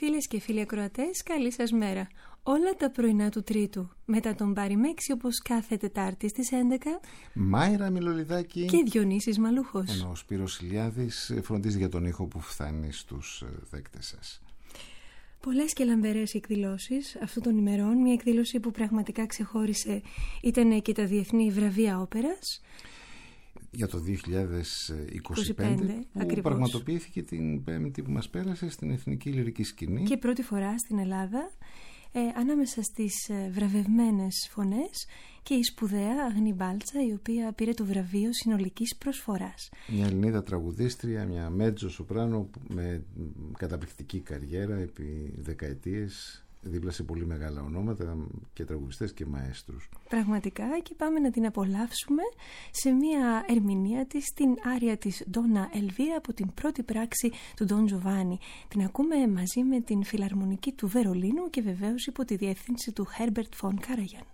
Φίλες και φίλοι ακροατές, καλή σας μέρα. Όλα τα πρωινά του Τρίτου, μετά τον Πάρη Μέξη, όπως κάθε Τετάρτη στις 11. Μάιρα Μιλολιδάκη και Διονύσης Μαλούχος. Ενώ ο Σπύρος Ηλιάδης φροντίζει για τον ήχο που φτάνει στους δέκτες σας. Πολλές και λαμπερές εκδηλώσεις αυτών των ημερών. Μια εκδήλωση που πραγματικά ξεχώρισε ήταν και τα Διεθνή Βραβεία Όπερας για το 2025 που ακριβώς πραγματοποιήθηκε την Πέμπτη που μας πέρασε στην Εθνική Λυρική Σκηνή και πρώτη φορά στην Ελλάδα, ανάμεσα στις βραβευμένες φωνές και η σπουδαία Αγνή Μπάλτσα, η οποία πήρε το βραβείο συνολικής προσφοράς. Μια Ελληνίδα τραγουδίστρια, μια μέτζο σοπράνο με καταπληκτική καριέρα επί δεκαετίες, δίπλα σε πολύ μεγάλα ονόματα και τραγουδιστές και μαέστρους. Πραγματικά, και πάμε να την απολαύσουμε σε μια ερμηνεία της, την άρια της Ντόνα Ελβίρα από την πρώτη πράξη του Ντον Τζοβάνι. Την ακούμε μαζί με την Φιλαρμονική του Βερολίνου και βεβαίως υπό τη διεύθυνση του Herbert von Karajan.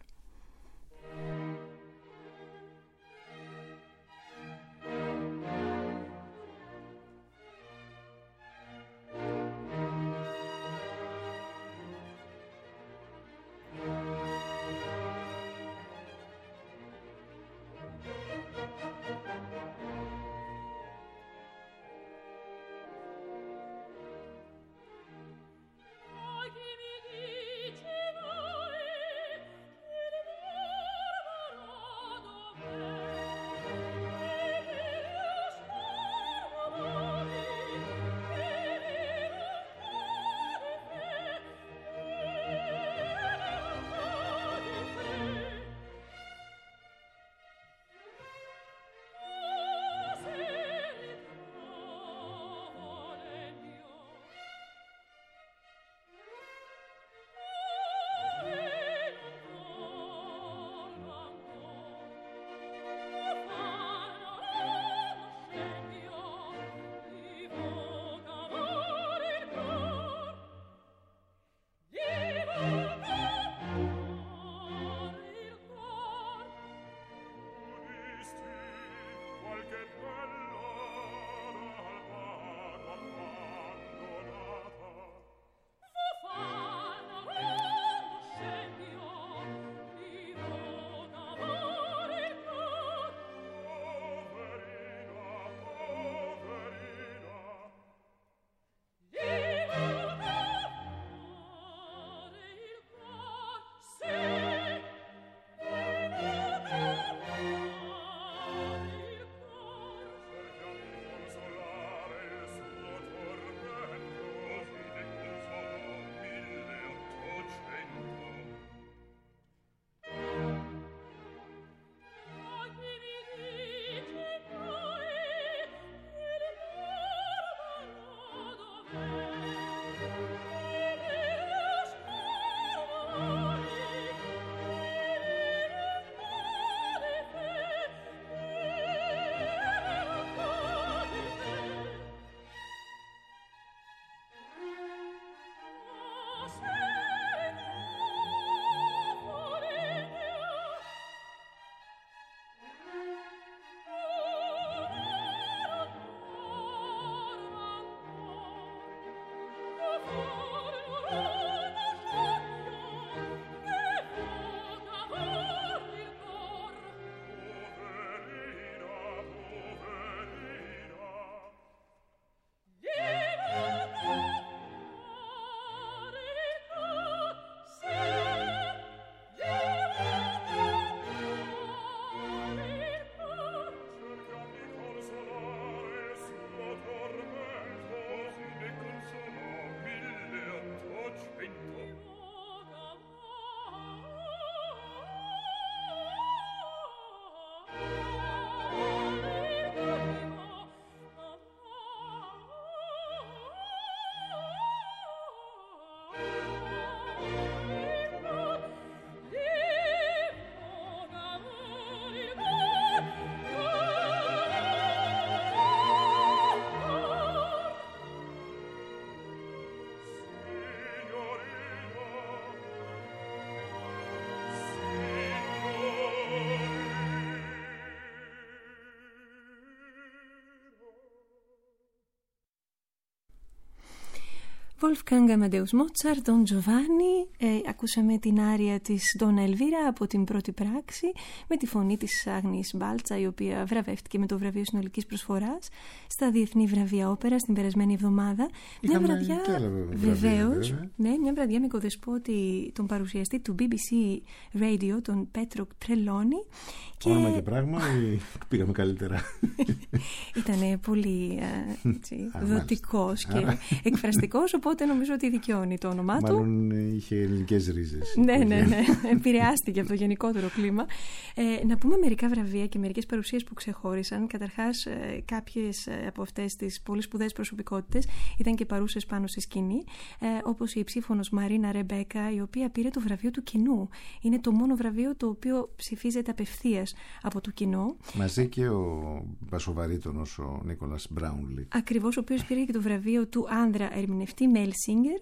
Che mi dici voi, che Wolfgang Amadeus Mozart, Don Giovanni. Ακούσαμε την άρια της Donna Elvira από την πρώτη πράξη με τη φωνή της Άγνης Μπάλτσα, η οποία βραβεύτηκε με το βραβείο συνολικής προσφοράς στα Διεθνή Βραβεία Όπερας την περασμένη εβδομάδα. Είχαμε μια βραδιά, βεβαίως, ναι, μια βραδιά με οικοδεσπότη τον παρουσιαστή του BBC Radio, τον Πέτρο Τρελόνι. Όνομα και πράγμα ή πήγαμε καλύτερα? Ήταν πολύ δοτικός και εκφραστικός, οπότε νομίζω ότι δικαιώνει το όνομά του. Μάλλον είχε ελληνικές ρίζες. Ναι. Επηρεάστηκε από το γενικότερο κλίμα. Να πούμε μερικά βραβεία και μερικές παρουσίες που ξεχώρισαν. Καταρχάς, κάποιες από αυτές τις πολύ σπουδαίες προσωπικότητες ήταν και παρούσες πάνω στη σκηνή, όπως η υψήφωνος Μαρίνα Ρεμπέκα, η οποία πήρε το βραβείο του κοινού. Είναι το μόνο βραβείο το οποίο ψηφίζεται απευθείας από το κοινό. Μαζί και ο μπασοβαρίτονος ο Νίκολας Μπράουνλι. Ακριβώς, ο οποίος πήρε και το βραβείο του άνδρα ερμηνευτή Μέλ Σίνγκερ.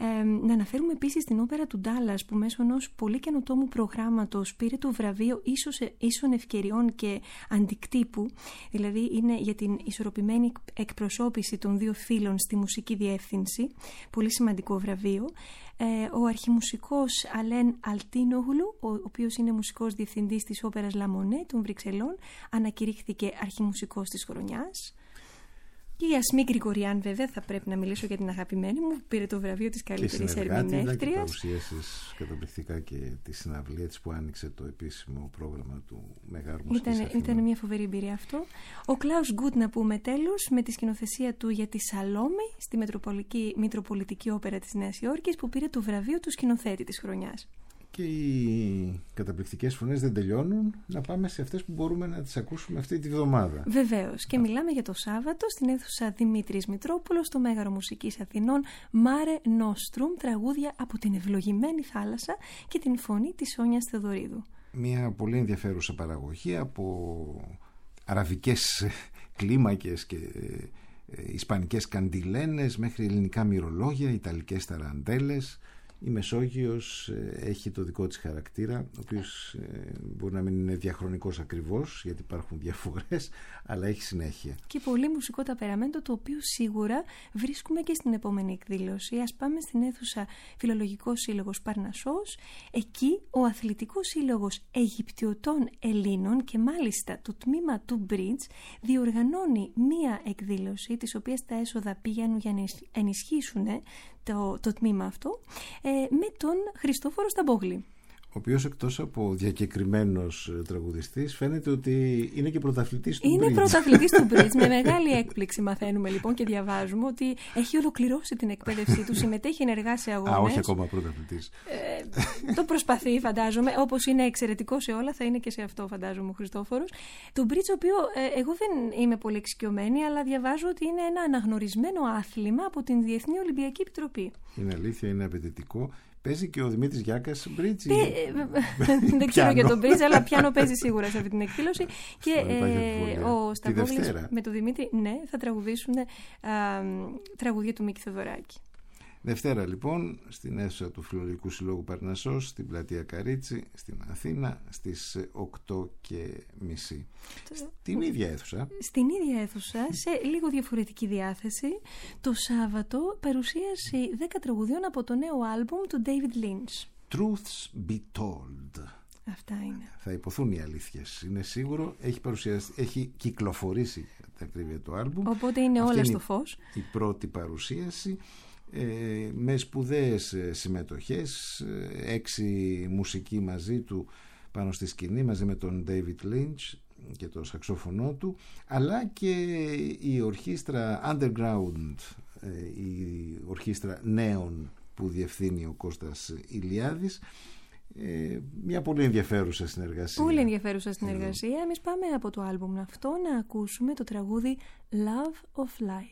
Να αναφέρουμε επίσης την όπερα του Ντάλλας, που μέσω ενός πολύ καινοτόμου προγράμματος πήρε το βραβείο ίσων ευκαιριών και αντικτύπου. Δηλαδή είναι για την ισορροπημένη εκπροσώπηση των δύο φύλων στη μουσική διεύθυνση. Πολύ σημαντικό βραβείο. Ο αρχιμουσικός Αλέν Αλτίνογλου, ο οποίος είναι μουσικός διευθυντής της όπερας Λαμονέ των Βρυξελών, ανακηρύχθηκε αρχιμουσικός της χρονιάς. Και η Ασμή Γκριγοριάν, βέβαια, θα πρέπει να μιλήσω για την αγαπημένη μου, που πήρε το βραβείο της καλύτερης ερμηνεύτριας. Και παρουσίασες καταπληκτικά και τη συναυλία της που άνοιξε το επίσημο πρόγραμμα του Μεγάρου Μουσικής Αθηνών. Ήταν μια φοβερή εμπειρία αυτό. Ο Κλάους Γκουτ, να πούμε τέλος, με τη σκηνοθεσία του για τη Σαλόμη στη Μητροπολιτική Όπερα της Νέας Υόρκης, που πήρε το βραβείο του σκηνοθέτη της χρονιάς. Και οι καταπληκτικές φωνές δεν τελειώνουν. Να πάμε σε αυτές που μπορούμε να τις ακούσουμε αυτή τη βδομάδα. Βεβαίως. Και μιλάμε για το Σάββατο στην αίθουσα Δημήτρης Μητρόπουλος στο Μέγαρο Μουσικής Αθηνών, Mare Nostrum, τραγούδια από την ευλογημένη θάλασσα και την φωνή της Σόνιας Θεοδωρίδου. Μια πολύ ενδιαφέρουσα παραγωγή από αραβικές κλίμακες και ισπανικές καντιλένες μέχρι ελληνικά μυρολόγια, ιταλικές ταραντέλες. Η Μεσόγειος έχει το δικό της χαρακτήρα, ο οποίος μπορεί να μην είναι διαχρονικός ακριβώς, γιατί υπάρχουν διαφορές, αλλά έχει συνέχεια. Και πολύ μουσικό ταπεραμέντο, το οποίο σίγουρα βρίσκουμε και στην επόμενη εκδήλωση. Ας πάμε στην αίθουσα Φιλολογικός Σύλλογος Παρνασσός. Εκεί ο Αθλητικός Σύλλογος Αιγυπτιωτών Ελλήνων και μάλιστα το τμήμα του Bridge διοργανώνει μία εκδήλωση, της οποίας τα έσοδα πηγαίνουν για να ενισχύσουν το τμήμα αυτό, με τον Χριστόφορο Σταμπόγλη, ο οποίος εκτός από διακεκριμένος τραγουδιστής φαίνεται ότι είναι και πρωταθλητής του Bridge. Είναι πρωταθλητής του Bridge. Με μεγάλη έκπληξη μαθαίνουμε λοιπόν και διαβάζουμε ότι έχει ολοκληρώσει την εκπαίδευσή του, συμμετέχει ενεργά σε αγώνες. Όχι ακόμα πρωταθλητής. Το προσπαθεί, φαντάζομαι. Όπως είναι εξαιρετικό σε όλα, θα είναι και σε αυτό, φαντάζομαι, ο Χριστόφορος. Το Bridge, το οποίο εγώ δεν είμαι πολύ εξοικειωμένη, αλλά διαβάζω ότι είναι ένα αναγνωρισμένο άθλημα από την Διεθνή Ολυμπιακή Επιτροπή. Είναι αλήθεια, είναι απαιτητικό. Παίζει και ο Δημήτρης Γιάκας Bridge. Δεν ξέρω για τον Bridge, αλλά πιάνο παίζει σίγουρα σε αυτή την εκδήλωση. Και ο Σταμπόγλης με τον Δημήτρη, ναι, θα τραγουδήσουν τραγούδια του Μίκη Θεοδωράκη. Δευτέρα λοιπόν στην αίθουσα του Φιλολογικού Συλλόγου Παρνασσός, στην πλατεία Καρίτσι, στην Αθήνα, στις 8:30. Στην ίδια αίθουσα. Στην ίδια αίθουσα, σε λίγο διαφορετική διάθεση, το Σάββατο παρουσίαση 10 τραγουδιών από το νέο άλμπουμ του David Lynch. Truths be told. Αυτά είναι. Θα υποθούν οι αλήθειες, είναι σίγουρο. Έχει κυκλοφορήσει τα ακρίβεια το άλμπουμ. Οπότε είναι όλα στο φως. Η πρώτη παρουσίαση. Με σπουδαίες συμμετοχές, 6 μουσικοί μαζί του πάνω στη σκηνή, μαζί με τον David Lynch και το σαξόφωνο του, αλλά και η ορχήστρα Underground, η ορχήστρα νέων που διευθύνει ο Κώστας Ηλιάδης. Μια πολύ ενδιαφέρουσα συνεργασία. Πολύ ενδιαφέρουσα συνεργασία. Εμείς πάμε από το άλμπουμ αυτό να ακούσουμε το τραγούδι Love of Life.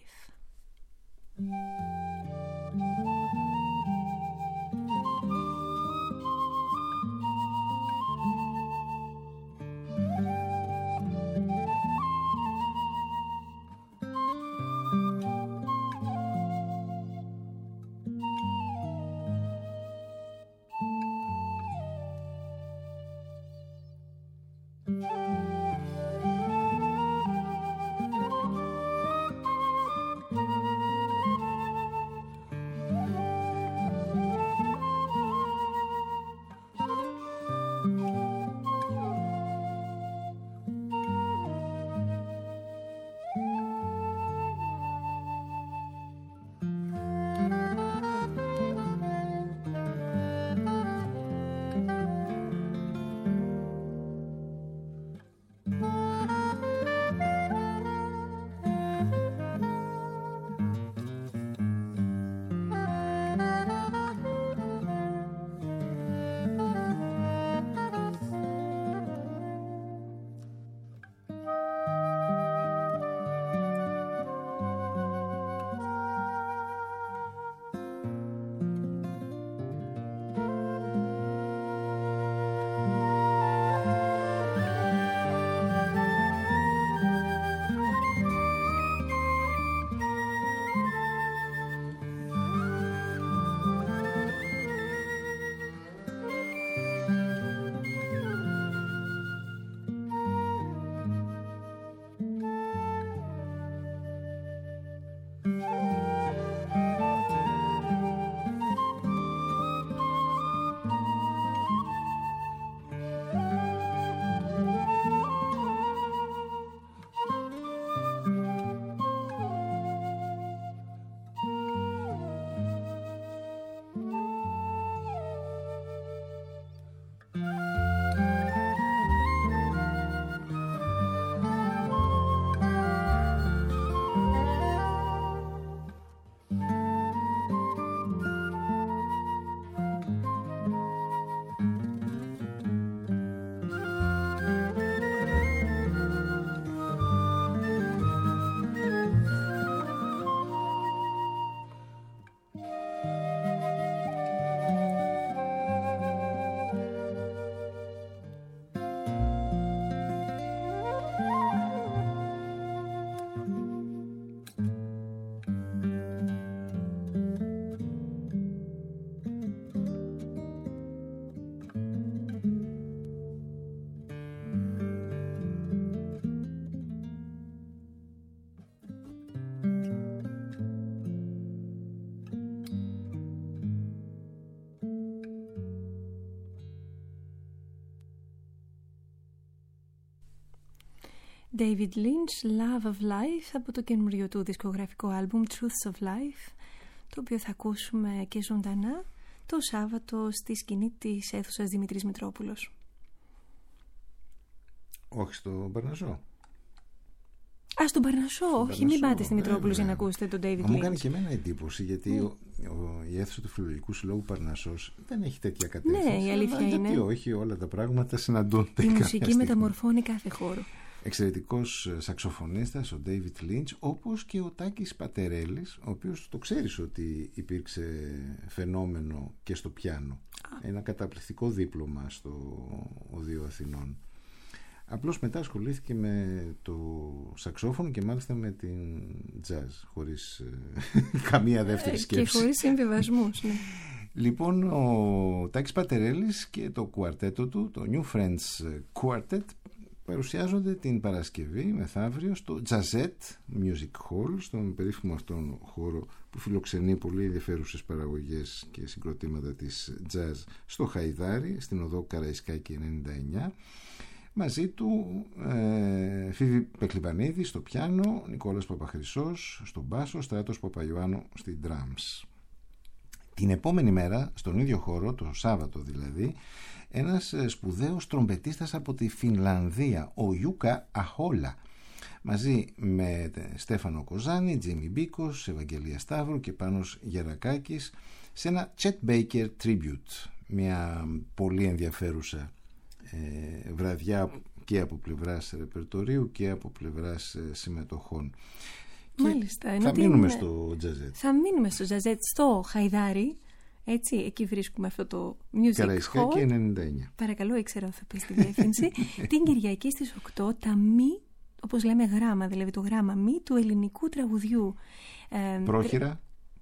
David Lynch, Love of Life, από το καινούριο του δισκογραφικό άλμπουμ Truths of Life, το οποίο θα ακούσουμε και ζωντανά το Σάββατο στη σκηνή της αίθουσας Δημητρής Μητρόπουλος. Όχι στο Παρνασσό. Στον Παρνασσό, όχι, μην πάτε στη Μητρόπουλος για να ακούσετε τον David Lynch. Μου κάνει και εμένα εντύπωση, γιατί η αίθουσα του Φιλολογικού Συλλόγου Παρνασσός δεν έχει τέτοια κατεύθυνση. Ναι, η αλήθεια είναι. Γιατί όχι, όλα τα πράγματα συναντούνται. Η μουσική μεταμορφώνει κάθε χώρο. Εξαιρετικός σαξοφωνίστας ο David Lynch, όπως και ο Τάκης Πατερέλης, ο οποίος το ξέρεις ότι υπήρξε φαινόμενο και στο πιάνο. Ένα καταπληκτικό δίπλωμα στο Οδείο Αθηνών. Απλώς μετά ασχολήθηκε με το σαξόφωνο και μάλιστα με την jazz, χωρίς καμία δεύτερη σκέψη. Και χωρίς συμβιβασμούς, ναι. Λοιπόν, ο Τάκης Πατερέλης και το κουαρτέτο του, το New Friends Quartet, παρουσιάζονται την Παρασκευή μεθαύριο στο Jazzette Music Hall, στον περίφημο αυτόν χώρο που φιλοξενεί πολύ ενδιαφέρουσες παραγωγές και συγκροτήματα της jazz στο Χαϊδάρι, στην οδό Καραϊσκάκη 99. Μαζί του Φίβη Πεκλιβανίδη στο πιάνο, Νικόλας Παπαχρυσός στο μπάσο, Στράτος Παπαϊωάννου στην drums. Την επόμενη μέρα, στον ίδιο χώρο, το Σάββατο δηλαδή, ένας σπουδαίος τρομπετίστας από τη Φινλανδία, ο Ιούκα Αχόλα, μαζί με Στέφανο Κοζάνη, Τζίμι Μπίκος, Ευαγγελία Σταύρου και Πάνος Γερακάκης, σε ένα Chet Baker tribute, μια πολύ ενδιαφέρουσα βραδιά και από πλευράς ρεπερτορίου και από πλευράς συμμετοχών. Μάλιστα, θα μείνουμε στο Jazzette. Θα μείνουμε στο Jazzette, στο Χαϊδάρι. Έτσι, εκεί βρίσκουμε αυτό το Music Καραϊσκάκη Hall. 99. Παρακαλώ, ήξερα ότι θα πει τη διεύθυνση. Την Κυριακή στις 8, τα μη, όπως λέμε γράμμα, δηλαδή το γράμμα μη του ελληνικού τραγουδιού. Πρόχειρα.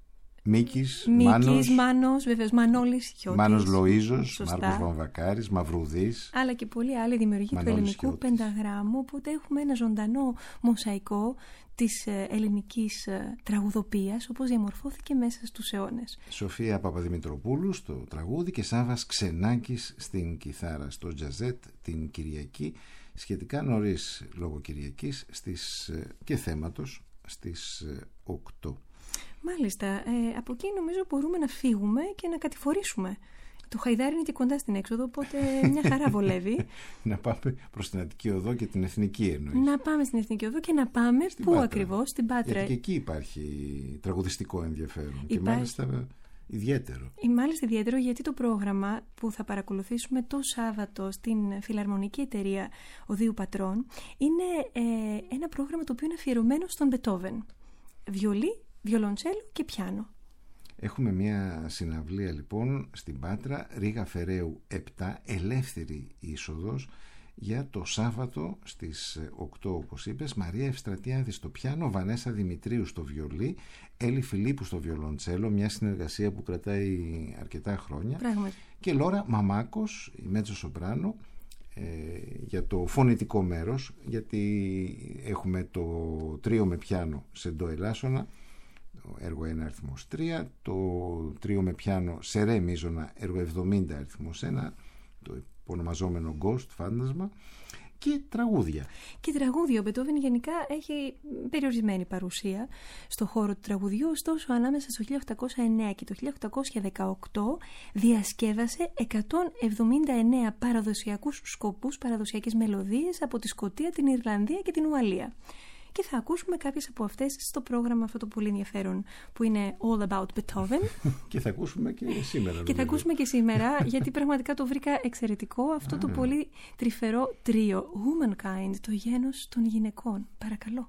Μίκης, Μάνος, βεβαίως, Μανώλης Χιώτης, Μάνος Λοΐζος, Μάρκος Βαμβακάρης, Μαυρουδής, αλλά και πολλοί άλλοι δημιουργοί του ελληνικού Χιώτης. Πενταγράμμου. Οπότε έχουμε ένα ζωντανό μοσαϊκό της ελληνικής τραγουδοποίησης, όπως διαμορφώθηκε μέσα στους αιώνες. Σοφία Παπαδημητροπούλου στο τραγούδι και Σάββας Ξενάκης στην κιθάρα, στο Jazzette την Κυριακή, σχετικά νωρίς λόγω Κυριακής και θέματος στις 8. Μάλιστα, από εκεί νομίζω μπορούμε να φύγουμε και να κατηφορήσουμε. Το Χαϊδάρι είναι και κοντά στην έξοδο, οπότε μια χαρά βολεύει. Να πάμε προς την Αττική Οδό και την Εθνική εννοείς. Να πάμε στην Εθνική Οδό και να πάμε στην πού Πάτρα. ακριβώς, στην Πάτρα. Γιατί και εκεί υπάρχει τραγουδιστικό ενδιαφέρον και μάλιστα ιδιαίτερο. Μάλιστα ιδιαίτερο, γιατί το πρόγραμμα που θα παρακολουθήσουμε το Σάββατο στην Φιλαρμονική Εταιρεία Οδείου Πατρών είναι ένα πρόγραμμα το οποίο είναι αφιερωμένο στον Μπετόβεν. Βιολί, βιολοντσέλο και πιάνο. Έχουμε μια συναυλία λοιπόν στην Πάτρα, Ρήγα Φεραίου 7, ελεύθερη είσοδος, για το Σάββατο στις 8 όπως είπες. Μαρία Ευστρατιάδη στο πιάνο, Βανέσα Δημητρίου στο βιολί, Έλλη Φιλίππου στο βιολοντσέλο, μια συνεργασία που κρατάει αρκετά χρόνια. Πράγματι. Και Λόρα Μαμάκος, η μέτσο σοπράνο, για το φωνητικό μέρος, γιατί έχουμε το τρίο με πιάνο σε ντο ελάσσονα, το έργο 1 αριθμός 3, το τρίο με πιάνο σε ρε μίζωνα, έργο 70 αριθμός 1, το ονομαζόμενο Ghost, φάντασμα, και τραγούδια. Και τραγούδια. Ο Μπετόβεν γενικά έχει περιορισμένη παρουσία στο χώρο του τραγουδιού, ωστόσο ανάμεσα στο 1809 και το 1818 διασκεύασε 179 παραδοσιακούς σκοπούς, παραδοσιακές μελωδίες από τη Σκωτία, την Ιρλανδία και την Ουαλία. Και θα ακούσουμε κάποιες από αυτές στο πρόγραμμα αυτό το πολύ ενδιαφέρον που είναι All About Beethoven. Και θα ακούσουμε και σήμερα. Και θα ακούσουμε και σήμερα, γιατί πραγματικά το βρήκα εξαιρετικό αυτό το πολύ τρυφερό τρίο Womankind, το γένος των γυναικών. Παρακαλώ.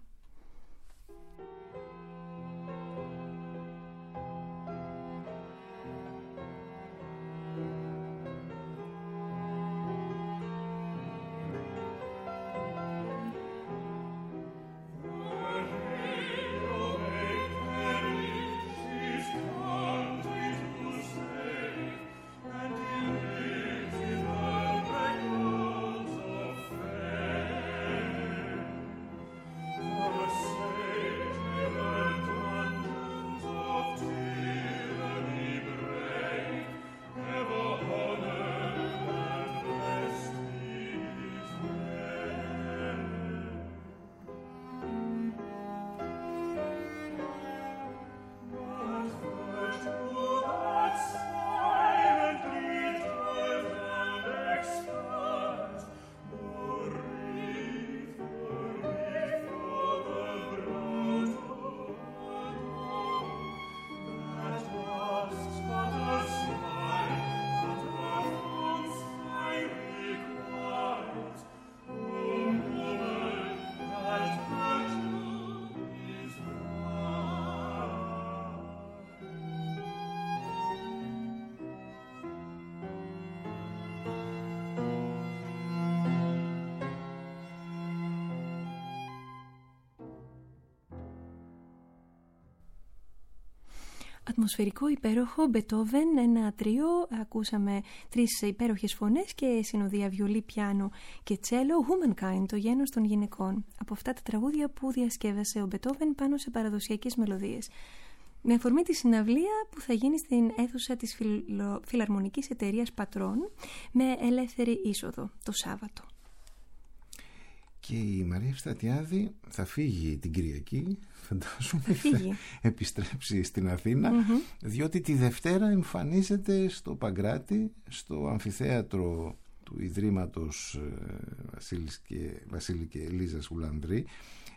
Ατμοσφαιρικό υπέροχο Μπετόβεν, ένα τρίο. Ακούσαμε 3 υπέροχες φωνές και συνοδεία βιολί, πιάνο και τσέλο. Womankind, το γένος των γυναικών. Από αυτά τα τραγούδια που διασκεύασε ο Μπετόβεν πάνω σε παραδοσιακές μελωδίες. Με αφορμή τη συναυλία που θα γίνει στην αίθουσα της Φιλαρμονικής Εταιρείας Πατρών με ελεύθερη είσοδο το Σάββατο. Και η Μαρία Ευστατιάδη θα φύγει την Κυριακή, φαντάζομαι, θα επιστρέψει στην Αθήνα, διότι τη Δευτέρα εμφανίζεται στο Παγκράτη, στο αμφιθέατρο του Ιδρύματος Βασίλη και Ελίζας Ουλανδρή,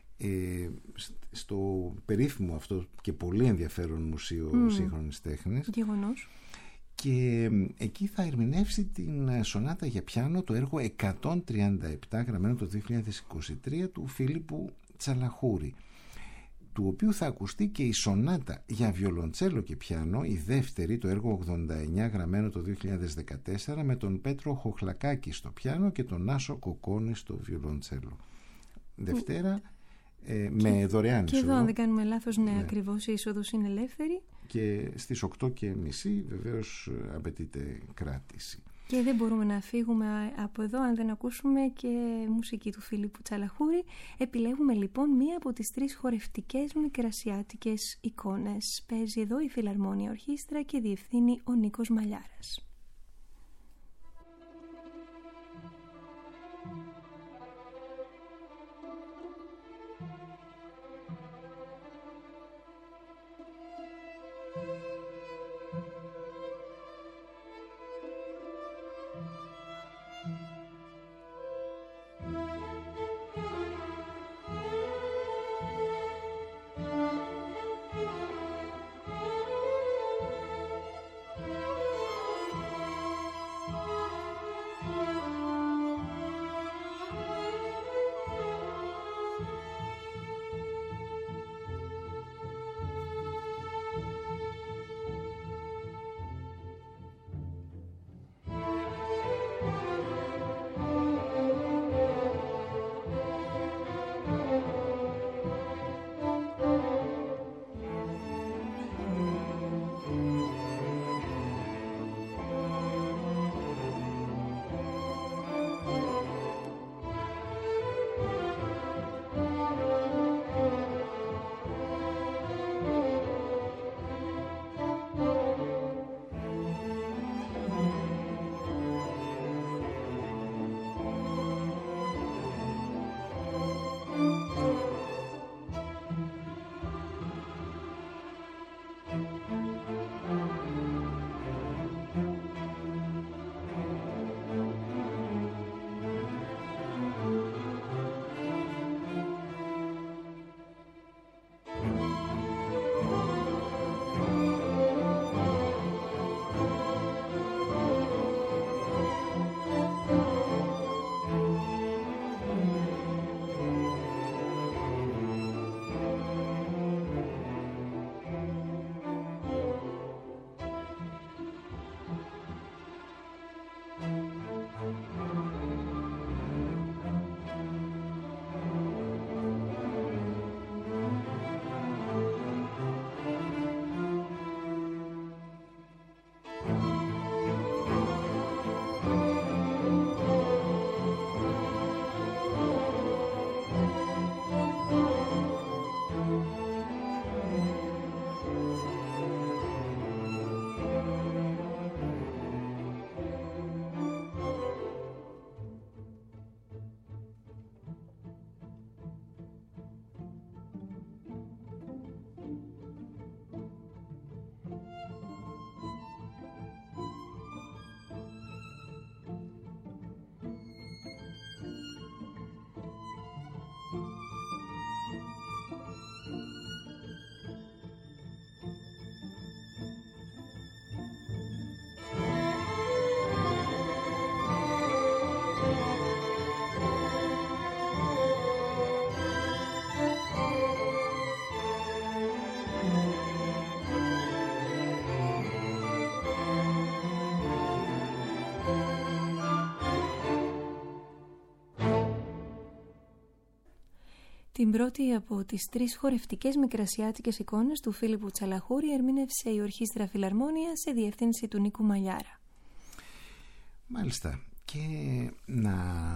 στο περίφημο αυτό και πολύ ενδιαφέρον Μουσείο Σύγχρονης Τέχνης. Γεγονός. Και εκεί θα ερμηνεύσει την σονάτα για πιάνο, το έργο 137, γραμμένο το 2023, του Φίλιππου Τσαλαχούρη, του οποίου θα ακουστεί και η σονάτα για βιολοντσέλο και πιάνο, η δεύτερη, το έργο 89, γραμμένο το 2014, με τον Πέτρο Χοχλακάκη στο πιάνο και τον Άσο Κοκόνη στο βιολοντσέλο. Δευτέρα, με δωρεάν είσοδο. Και εδώ, αν δεν κάνουμε λάθος, ναι, ακριβώς, η είσοδος είναι ελεύθερη. Και στις 8:30 βεβαίως απαιτείται κράτηση. Και δεν μπορούμε να φύγουμε από εδώ αν δεν ακούσουμε και μουσική του Φίλιππου Τσαλαχούρη. Επιλέγουμε λοιπόν μία από τις 3 χορευτικές μικρασιάτικες εικόνες. Παίζει εδώ η Φιλαρμόνια Ορχήστρα και διευθύνει ο Νίκος Μαλιάρας. Την πρώτη από τις 3 χορευτικές μικρασιάτικες εικόνες του Φίλιππου Τσαλαχούρη ερμήνευσε η Ορχήστρα Φιλαρμόνια σε διεύθυνση του Νίκου Μαλιάρα. Μάλιστα. Και να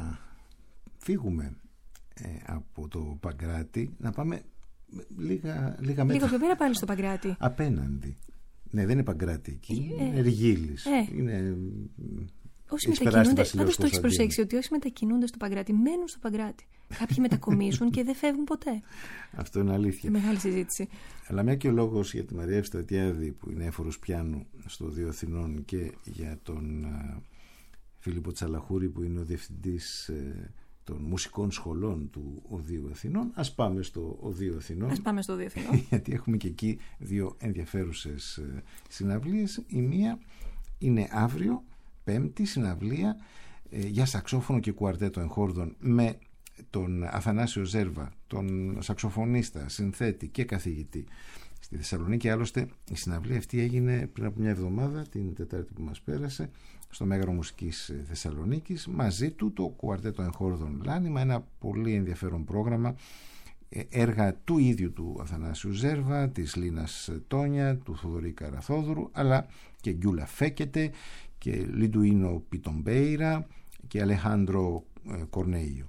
φύγουμε από το Παγκράτη, να πάμε λίγα μέτρα. Λίγο πιο πέρα πάλι στο Παγκράτη. Απέναντι. Ναι, δεν είναι Παγκράτη εκεί, είναι Εργίλης. Είναι... Όσοι μετακινούνται, πάντως το έχεις προσέξει ότι όσοι μετακινούνται στο Παγκράτη μένουν στο Παγκράτη. Κάποιοι μετακομίσουν και δεν φεύγουν ποτέ. Αυτό είναι αλήθεια. Μεγάλη συζήτηση. Αλλά μια και ο λόγος για τη Μαρία Ευστρατιάδη, που είναι έφορος πιάνου στο Οδείο Αθηνών, και για τον Φίλιππο Τσαλαχούρη, που είναι ο διευθυντής των μουσικών σχολών του Οδείου Αθηνών, ας πάμε στο Οδείο Αθηνών. Γιατί έχουμε και εκεί 2 ενδιαφέρουσες συναυλίες. Η μία είναι αύριο, Πέμπτη, συναυλία για σαξόφωνο και κουαρτέτο εγχόρδων με τον Αθανάσιο Ζέρβα, τον σαξοφωνίστα, συνθέτη και καθηγητή στη Θεσσαλονίκη. Άλλωστε η συναυλία αυτή έγινε πριν από μια εβδομάδα, την Τετάρτη που μας πέρασε, στο Μέγαρο Μουσικής Θεσσαλονίκης. Μαζί του το κουαρτέτο εγχόρδων Λάνιμα, ένα πολύ ενδιαφέρον πρόγραμμα, έργα του ίδιου του Αθανάσιου Ζέρβα, της Λίνας Τόνια, του Θοδωρή Καραθόδωρου, αλλά και Γκιούλα Φέκετε και Λιντουίνο Πιτομπέιρα και Αλεχάνδρο Κορνέιο.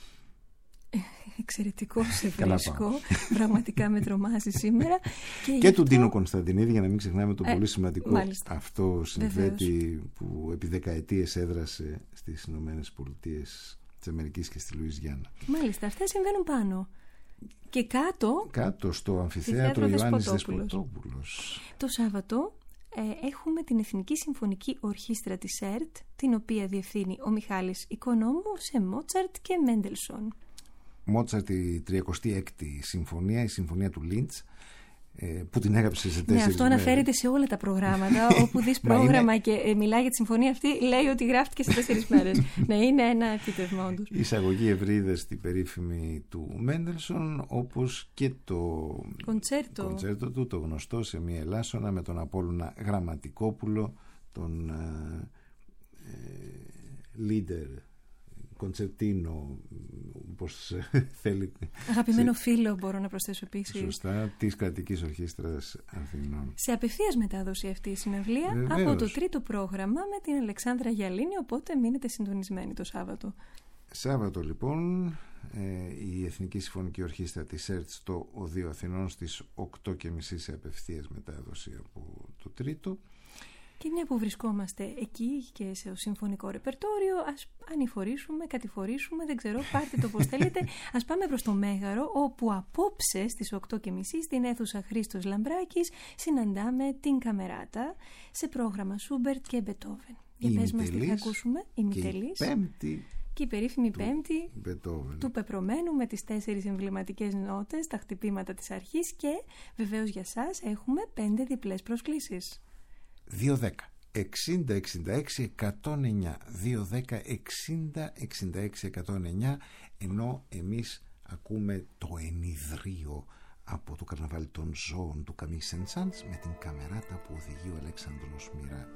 Εξαιρετικό σε βρίσκω. Πραγματικά με τρομάζει σήμερα. Και του Ντίνο Κωνσταντινίδη, για να μην ξεχνάμε τον πολύ σημαντικό αυτό συνθέτη που επί δεκαετίες έδρασε στις Ηνωμένες Πολιτείες της Αμερικής και στη Λουιζιάννα. Μάλιστα, αυτά συμβαίνουν πάνω. Και κάτω στο αμφιθέατρο Ιωάννης Δεσποτόπουλος. Το Σάββατο έχουμε την Εθνική Συμφωνική Ορχήστρα της ΕΡΤ, την οποία διευθύνει ο Μιχάλης Οικονόμου, σε Μότσαρτ και Μέντελσον. Μότσαρτ, η 36η συμφωνία, η συμφωνία του Λίντς, που την έγραψε σε 4 μέρες. Αυτό αναφέρεται σε όλα τα προγράμματα. Όπου δεις πρόγραμμα και μιλάει για τη συμφωνία αυτή, λέει ότι γράφτηκε σε 4 μέρες. Ναι, είναι ένα επίτευγμα όντως. Η εισαγωγή Ευρύδες στην περίφημη του Μέντελσον, όπως και το κοντσέρτο του, το γνωστό σε μία ελάσσονα, με τον Απόλλωνα Γραμματικόπουλο, τον leader κοντσερτίνο, όπως θέλει. Αγαπημένο φίλο, μπορώ να προσθέσω επίσης. Σωστά, της Κρατικής Ορχήστρας Αθηνών. Σε απευθείας μετάδοση αυτή η συναυλία, από το 3ο πρόγραμμα με την Αλεξάνδρα Γιαλίνη, οπότε μείνετε συντονισμένοι το Σάββατο. Σάββατο λοιπόν, η Εθνική Συμφωνική Ορχήστρα της ΕΡΤ στο Οδείο Αθηνών στις 8:30 σε απευθείας μετάδοση από το 3ο. Και μια που βρισκόμαστε εκεί και σε συμφωνικό ρεπερτόριο, ας ανηφορήσουμε, κατηφορήσουμε, δεν ξέρω, πάρτε το πώς θέλετε. Ας πάμε προς το Μέγαρο, όπου απόψε στις 8:30 στην αίθουσα Χρήστος Λαμπράκης συναντάμε την Καμεράτα σε πρόγραμμα Σούμπερτ και Μπετόβεν. Για πες μας τι θα ακούσουμε. Η Μητελής και η περίφημη Πέμπτη του πεπρωμένου με τις 4 εμβληματικές νότες, τα χτυπήματα της αρχής, και βεβαίως για σας έχουμε 5 διπλές προσκλήσεις. 210 60 66 109 210 60 66 109, ενώ εμείς ακούμε το ενιδρίο από το καρναβάλι των ζώων του Καμί Σεν-Σανς με την Καμεράτα που οδηγεί ο Αλέξανδρος Μυρά.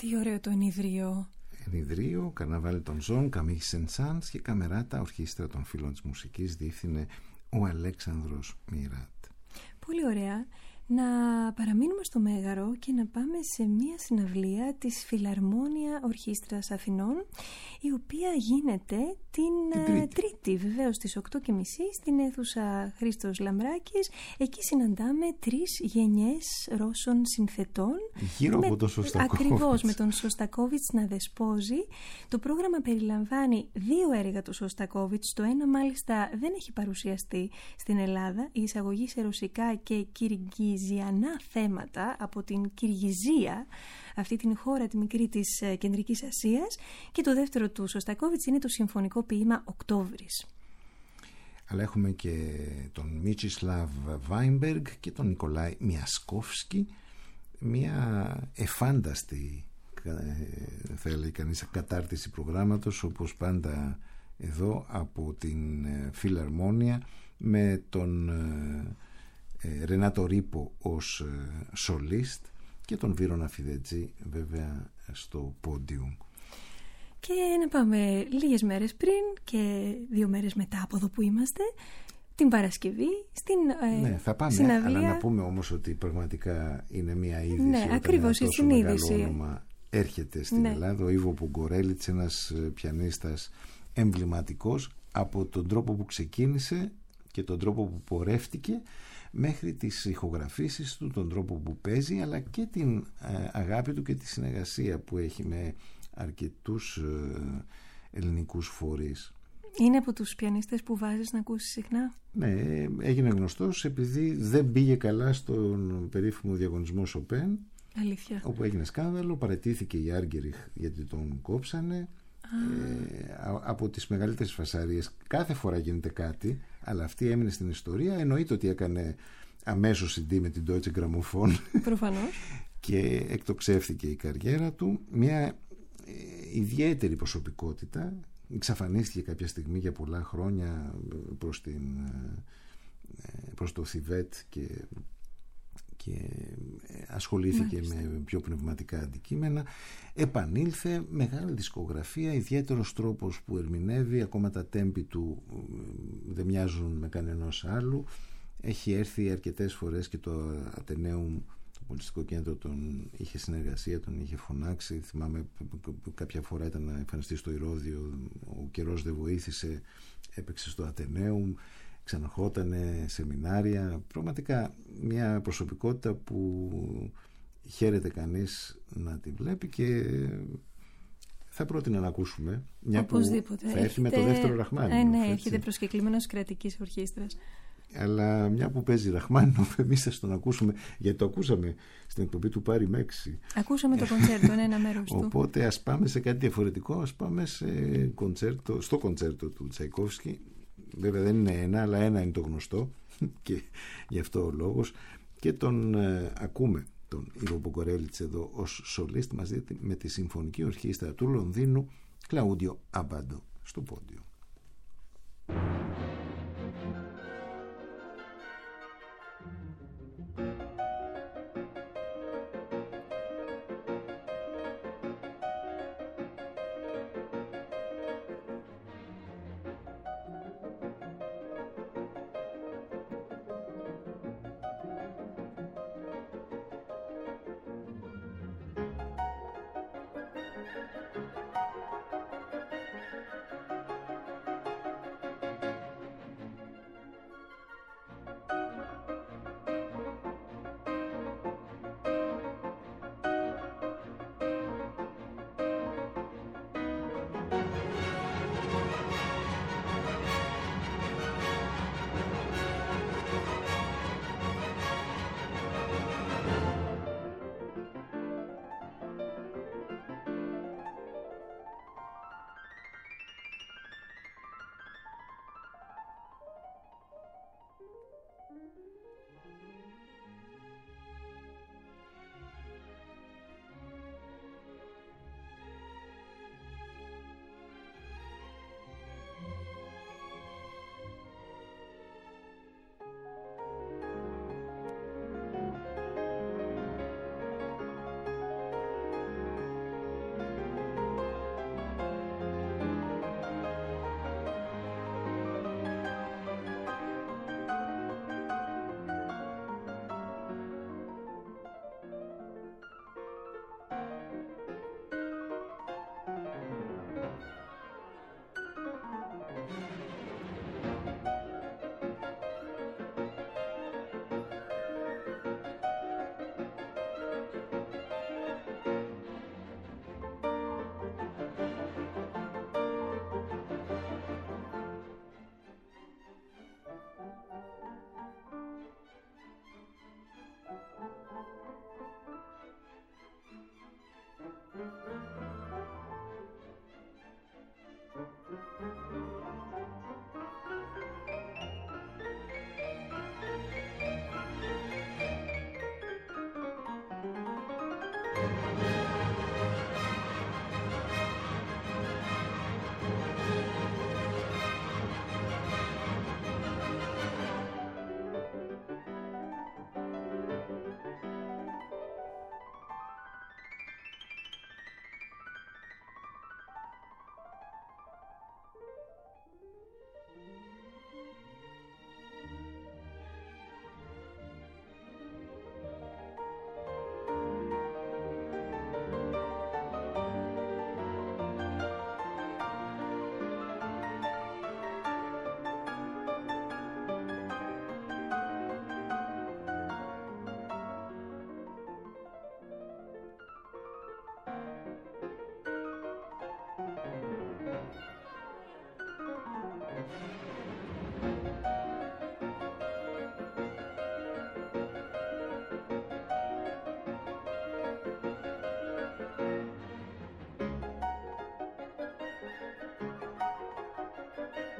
Τι ωραίο το ενιδρίο. Ενιδρίο, καρναβάλι των Ζων, Καμίγ Σενσάνς και καμεράτα, ορχήστρα των φίλων της μουσικής, διεύθυνε ο Αλέξανδρος Μιράτ. Πολύ ωραία. Να παραμείνουμε στο Μέγαρο και να πάμε σε μία συναυλία της Φιλαρμόνια Ορχήστρας Αθηνών, η οποία γίνεται την Τρίτη, βεβαίως στις 8:30 στην αίθουσα Χρήστος Λαμπράκης. Εκεί συναντάμε 3 γενιές Ρώσων συνθετών γύρω από τον Σωστακόβιτς. Ακριβώς, με τον Σωστακόβιτς να δεσπόζει. Το πρόγραμμα περιλαμβάνει 2 έργα του Σωστακόβιτς. Το ένα μάλιστα δεν έχει παρουσιαστεί στην Ελλάδα, η εισαγωγή σε ρωσικά και κυργιζιανά θέματα από την Κυργιζία, αυτή την χώρα τη μικρή της Κεντρικής Ασίας, και το δεύτερο του Σωστακόβιτς είναι το συμφωνικό ποίημα «Οκτώβρης». Αλλά έχουμε και τον Μίτσισλαβ Βάινμπεργκ και τον Νικολάη Μιασκόφσκι, μια εφάνταστη, θα έλεγε κανείς, κατάρτιση προγράμματος, όπως πάντα εδώ από την Φιλαρμόνια, με τον Ρενάτο Ρίπο ως σολίστ και τον Βίρονα Φιδετζή βέβαια στο πόντιουμ. Και να πάμε λίγες μέρες πριν και 2 μέρες μετά από εδώ που είμαστε, την Παρασκευή στην θα πάμε, συναυλία. Αλλά να πούμε όμως ότι πραγματικά είναι μια είδηση. Ναι, ακριβώς, η συνείδηση. Μεγάλο όνομα έρχεται στην Ελλάδα, ο Ήβο Πογκορέλιτς, ένας πιανίστας εμβληματικός, από τον τρόπο που ξεκίνησε και τον τρόπο που πορεύτηκε μέχρι τις ηχογραφήσεις του, τον τρόπο που παίζει, αλλά και την αγάπη του και τη συνεργασία που έχει με αρκετούς ελληνικούς φορείς. Είναι από τους πιανίστες που βάζεις να ακούσεις συχνά? Ναι, έγινε γνωστός επειδή δεν πήγε καλά στον περίφημο διαγωνισμό Σοπέν. Αλήθεια. Όπου έγινε σκάνδαλο, παραιτήθηκε η Άργεριχ γιατί τον κόψανε. Από τις μεγαλύτερες φασαρίες. Κάθε φορά γίνεται κάτι, αλλά αυτή έμεινε στην ιστορία. Εννοείται ότι έκανε αμέσως CD με την Deutsche Grammophon. Προφανώς. Και εκτοξεύθηκε η καριέρα του. Μια ιδιαίτερη προσωπικότητα. Εξαφανίστηκε κάποια στιγμή για πολλά χρόνια προς το Θιβέτ και ασχολήθηκε με πιο πνευματικά αντικείμενα. Επανήλθε, μεγάλη δισκογραφία, ιδιαίτερος τρόπος που ερμηνεύει, ακόμα τα τέμπη του δεν μοιάζουν με κανενός άλλου. Έχει έρθει αρκετές φορές και το Ατενέουμ, το πολιτιστικό κέντρο, τον είχε συνεργασία, τον είχε φωνάξει. Θυμάμαι κάποια φορά ήταν να εμφανιστεί στο Ηρώδειο, ο καιρός δεν βοήθησε, έπαιξε στο Ατενέουμ, ξαναρχότανε σεμινάρια. Πραγματικά μια προσωπικότητα που χαίρεται κανείς να τη βλέπει και θα πρότεινα να ακούσουμε. Μια οπωσδήποτε. Που θα έρθει με το δεύτερο Ραχμάνινοφ. Ναι, έρχεται προσκεκλημένος κρατικής ορχήστρας. Αλλά μια που παίζει Ραχμάνινοφ, εμείς θα τον ακούσουμε, γιατί το ακούσαμε στην εκπομπή του Πάρη Μέξη. Ακούσαμε το κοντσέρτο, ένα μέρος του. Οπότε ας πάμε σε κάτι διαφορετικό, ας πάμε στο κοντσέρτο του Τσαϊκόφσκι. Βέβαια δεν είναι ένα, αλλά ένα είναι το γνωστό και γι' αυτό ο λόγος. Και τον ακούμε, τον Ήβο Πογκορέλιτς εδώ ως σολίστ, μαζί με τη Συμφωνική Ορχήστρα του Λονδίνου, Κλαούντιο Αμπάντο στο πόντιο.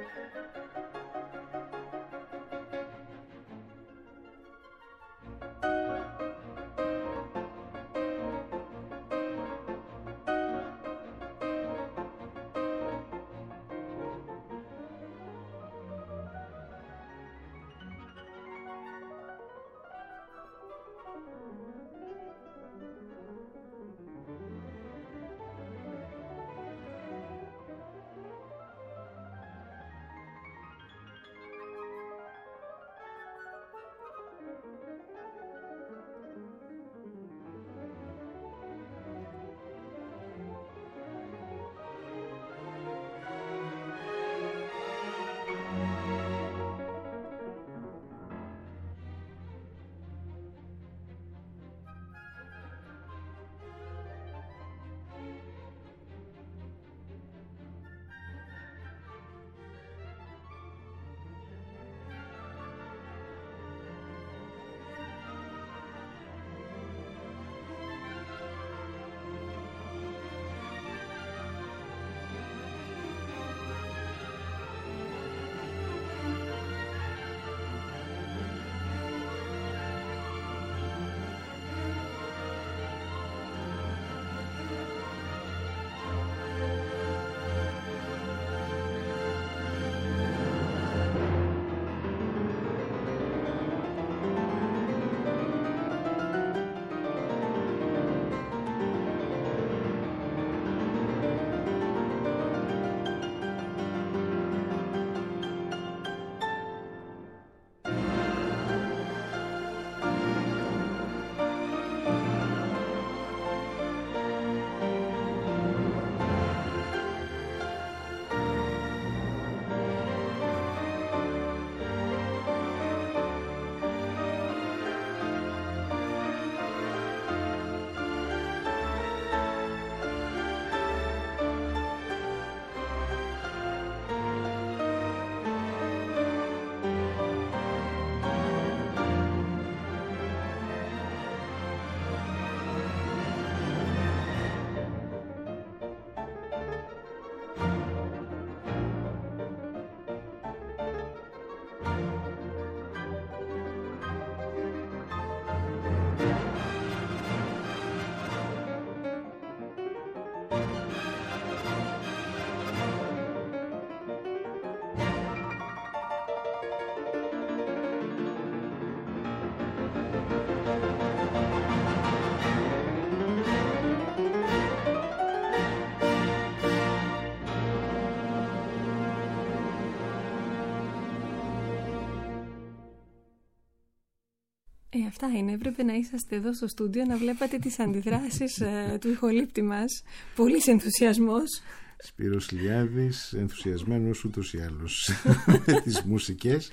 Αυτά είναι. Έπρεπε να είσαστε εδώ στο στούντιο να βλέπατε τις αντιδράσεις του ηχολήπτη μας. Πολύς ενθουσιασμός. Σπύρος Λιάδης, ενθουσιασμένος ούτως ή άλλως με τις μουσικές,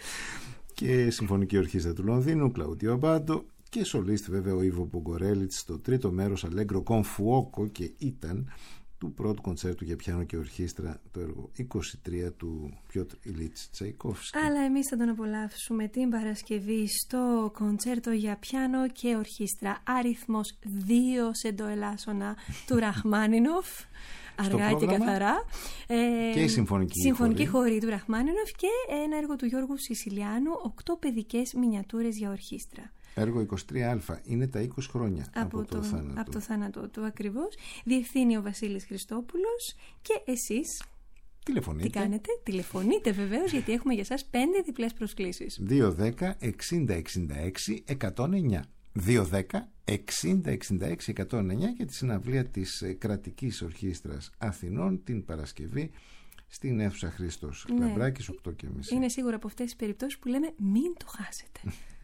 και Συμφωνική Ορχήστρα του Λονδίνου, Κλαούντιο Αμπάντο, και σολίστη βέβαια ο Ήβο Μπογκορέλιτς στο τρίτο μέρος Allegro con fuoco, και ήταν του πρώτου κοντσέρτου για πιάνο και ορχήστρα, το έργο 23 του Πιότρ Ιλίτς Τσαϊκόφσκι. Αλλά εμείς θα τον απολαύσουμε την Παρασκευή στο κοντσέρτο για πιάνο και ορχήστρα αριθμός 2 σε ντοελάσσονα του Ραχμάνινοφ. Αργά και καθαρά. Και η Συμφωνική Χορή του Ραχμάνινοφ και ένα έργο του Γιώργου Σισιλιάνου, 8 παιδικές μινιατούρες για ορχήστρα. Έργο 23α, είναι τα 20 χρόνια από το θάνατο του ακριβώς. Διευθύνει ο Βασίλης Χριστόπουλος. Και εσείς τηλεφωνείτε. Τι κάνετε? Τηλεφωνείτε βεβαίως, γιατί έχουμε για σας 5 διπλές προσκλήσεις. 210 60 66 109. 210 60 66 109 για τη συναυλία της Κρατικής Ορχήστρας Αθηνών την Παρασκευή στην αίθουσα Χρήστος Λαμπράκης, 8:30. Είναι σίγουρα από αυτές τις περιπτώσεις που λέμε μην το χάσετε.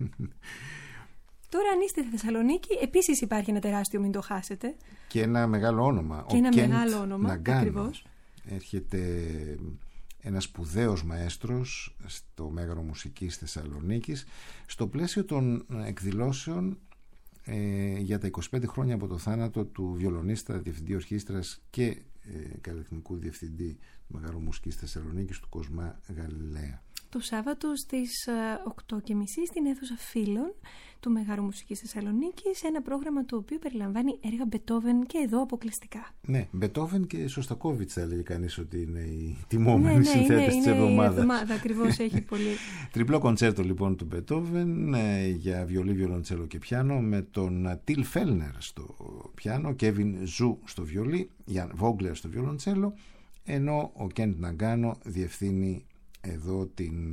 Τώρα αν είστε στη Θεσσαλονίκη επίσης υπάρχει ένα τεράστιο μην το χάσετε. Και ένα μεγάλο όνομα. Και ένα μεγάλο όνομα, ακριβώς. Έρχεται ένας σπουδαίος μαέστρος στο Μέγαρο Μουσικής Θεσσαλονίκης στο πλαίσιο των εκδηλώσεων για τα 25 χρόνια από το θάνατο του βιολονίστα, διευθυντή ορχήστρας και καλλιτεχνικού διευθυντή του Μέγαρου Μουσικής Θεσσαλονίκης, του Κοσμά Γαλιλαία. το Σάββατο στις 8:30 στην αίθουσα Φίλων του Μεγάρου Μουσικής Θεσσαλονίκης, ένα πρόγραμμα το οποίο περιλαμβάνει έργα Μπετόβεν και εδώ αποκλειστικά. Ναι, Μπετόβεν και Σωστακόβιτς θα έλεγε κανείς ότι είναι οι τιμόμενοι συνθέτες της εβδομάδας. Ναι, ακριβώς, έχει πολύ. Τριπλό κοντσέρτο λοιπόν του Μπετόβεν για βιολί, βιολοντσέλο και πιάνο, με τον Τιλ Φέλνερ στο πιάνο, Κέβιν Ζου στο βιολί, Γιάν Βόγκλερ στο βιολοντσέλο, ενώ ο Κέντ Ναγκάνο διευθύνει εδώ την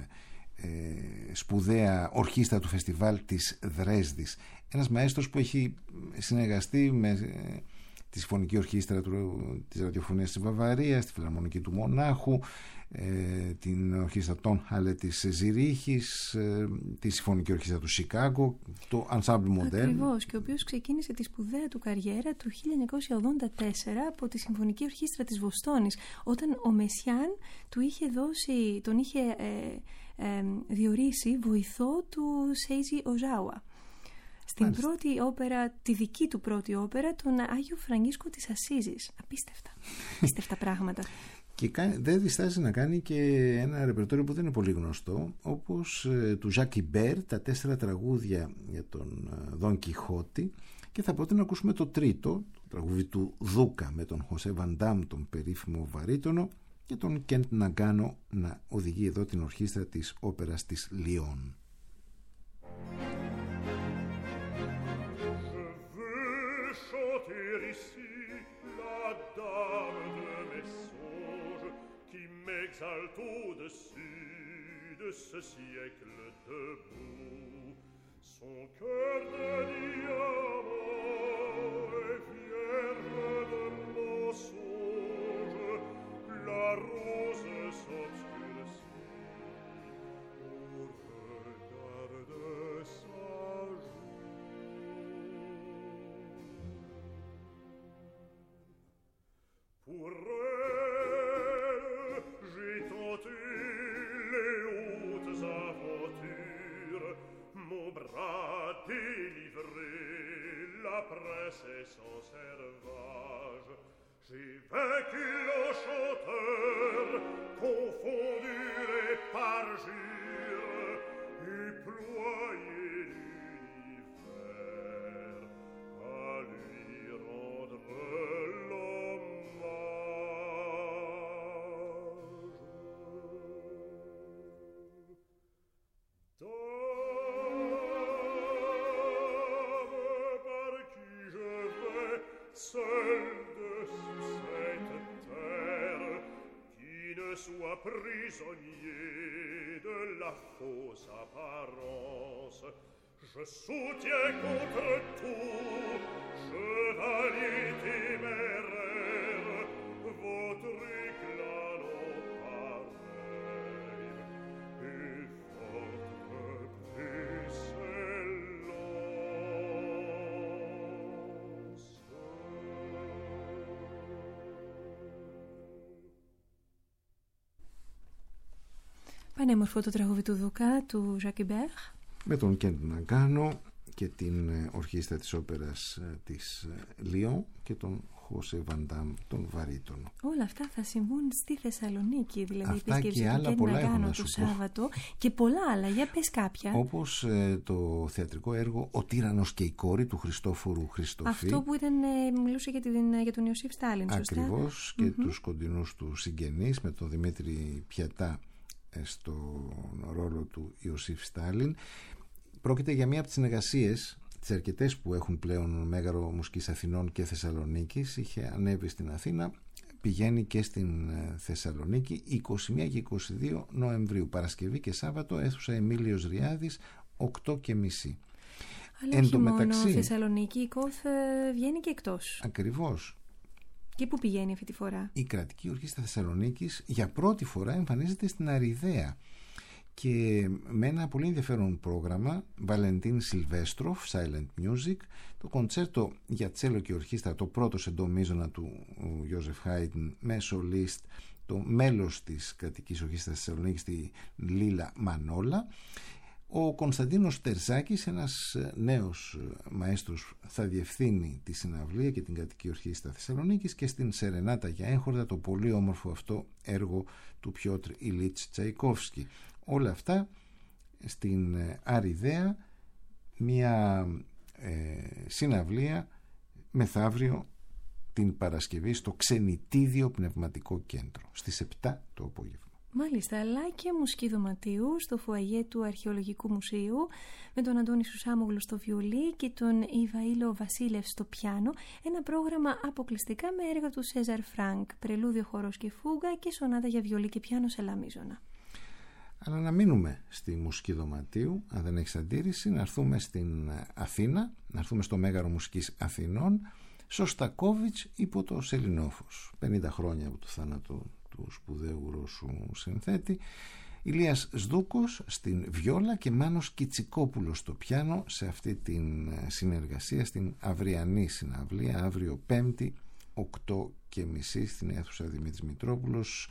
σπουδαία ορχήστρα του φεστιβάλ της Δρέσδης. Ένας μαέστρος που έχει συνεργαστεί με τη Συμφωνική Ορχήστρα της Ραδιοφωνίας της Βαβαρίας, τη Φιλαρμονική του Μονάχου, την Ορχήστρα Tonhalle της Ζηρίχης, τη Συμφωνική Ορχήστρα του Σικάγο, το Ensemble Modern. Ακριβώς, και ο οποίος ξεκίνησε τη σπουδαία του καριέρα του 1984 από τη Συμφωνική Ορχήστρα της Βοστόνης, όταν ο Μεσιάν τον είχε διορίσει βοηθό του Σέιζι Οζάουα στην πρώτη όπερα, τη δική του πρώτη όπερα, τον Άγιο Φραγκίσκο της Ασσίζης. Απίστευτα πράγματα. Και δεν διστάζει να κάνει και ένα ρεπερτόριο που δεν είναι πολύ γνωστό, όπως του Ζακ Ιμπέρ, τα 4 τραγούδια για τον Δον Κιχώτη, και θα πρότεινα να ακούσουμε το τρίτο, το τραγούδι του Δούκα, με τον Χωσέ Βαντάμ, τον περίφημο βαρύτονο, και τον Κέντ Ναγκάνο να οδηγεί εδώ την ορχήστρα της όπερας της Λιόν. Exalte au-dessus de ce siècle debout, son cœur de diamant est vierge de mensonge, la rose s'obscurcit au regard de sa joue. Pour presse et son servage, j'ai vaincu le chanteur, confondu les parjures, et ployé l'univers à lui rendre seul de cette terre qui ne soit prisonnier de la fausse apparence. Je soutiens contre tout, chevalier téméraire, votre éclat non pareil et votre puissance. Πανέμορφο το τραγούδι του Δουκά, του Ζακ Ιμπέρ, με τον Κέντ Ναγκάνο και την ορχήστρα της όπερας της Λιόν και τον Χωσέ Βαντάμ, τον βαρύτονο. Όλα αυτά θα συμβούν στη Θεσσαλονίκη, δηλαδή αυτά η και άλλα πολλά Ναγκάνο το Σάββατο, και πολλά άλλα. Για πες κάποια. Όπως το θεατρικό έργο «Ο Τύραννος και η κόρη» του Χριστόφορου Χριστοφή. Αυτό που μιλούσε για τον Ιωσήφ Στάλιν, σωστά. Ακριβώς, και τους κοντινούς του συγγενείς, με τον Δημήτρη Πιατά στον ρόλο του Ιωσήφ Στάλιν. Πρόκειται για μία από τις συνεργασίες, τις αρκετές που έχουν πλέον Μέγαρο Μουσικής Αθηνών και Θεσσαλονίκης. Είχε ανέβει στην Αθήνα, πηγαίνει και στην Θεσσαλονίκη 21 και 22 Νοεμβρίου, Παρασκευή και Σάββατο, αίθουσα Εμίλιος Ριάδης, 8:30. Αλλά όχι μόνο Θεσσαλονίκη, η ΚΟΘ βγαίνει και εκτός. Ακριβώς. Και πού πηγαίνει αυτή τη φορά? Η Κρατική Ορχήστρα Θεσσαλονίκης για πρώτη φορά εμφανίζεται στην Αριδαία και με ένα πολύ ενδιαφέρον πρόγραμμα, Βαλεντίν Σιλβέστροφ, Silent Music, το κοντσέρτο για τσέλο και ορχήστρα, το πρώτο σε ντο μείζωνα του Γιώζεφ Χάιντν, με σολίστ το μέλος της Κρατικής Ορχήστρας Θεσσαλονίκης, τη Λίλα Μανόλα. Ο Κωνσταντίνος Τερζάκης, ένας νέος μαέστρος, θα διευθύνει τη συναυλία και την Κρατική Ορχήστρα Θεσσαλονίκης, και στην Σερενάτα για έγχορδα το πολύ όμορφο αυτό έργο του Πιότρ Ιλίτς Τσαϊκόφσκι. Όλα αυτά στην Αριδαία, μια συναυλία μεθαύριο την Παρασκευή στο Ξενιτίδιο Πνευματικό Κέντρο στις 7 το απόγευμα. Μάλιστα, αλλά και μουσική δωματίου στο φουαγέ του Αρχαιολογικού Μουσείου, με τον Αντώνη Σουσάμογλου στο βιολί και τον Ιβαήλο Βασίλευ στο πιάνο. Ένα πρόγραμμα αποκλειστικά με έργα του Σέζαρ Φρανκ, πρελούδιο, χορός και φούγα και σονάτα για βιολί και πιάνο σε λαμίζωνα. Αλλά να μείνουμε στη μουσική δωματίου, αν δεν έχεις αντίρρηση, να έρθουμε στην Αθήνα, να έρθουμε στο Μέγαρο Μουσικής Αθηνών, Σωστακόβιτς υπό το Σελινόφος. 50 χρόνια από το θάνατο του σπουδαίου Ρώσου συνθέτη. Ηλίας Σδούκος στην βιόλα και Μάνος Κιτσικόπουλος στο πιάνο, σε αυτή την συνεργασία στην αυριανή συναυλία, αύριο 5η 8:30 στην αίθουσα Δημήτρης Μητρόπουλος.